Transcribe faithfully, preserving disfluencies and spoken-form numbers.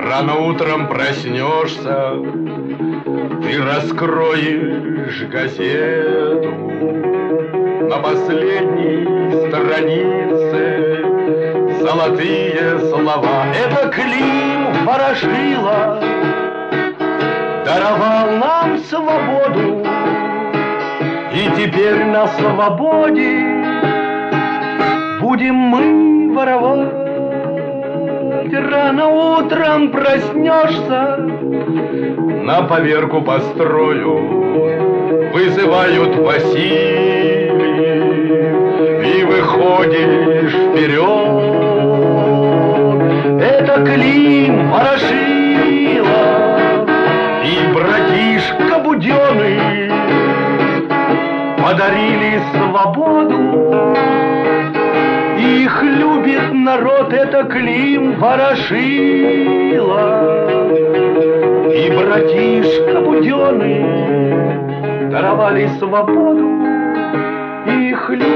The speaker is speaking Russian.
Рано утром проснешься, ты раскроешь газету. На последней странице золотые слова. Это Клим Ворошила даровал нам свободу, и теперь на свободе будем мы воровать. Рано утром проснешься, на поверку построю вызывают Василий, и выходишь вперед. Это Клим Ворошила и братишка Буденный подарили свободу. Их любит народ, это Клим Ворошила и братишка Буденный даровали свободу. Их любит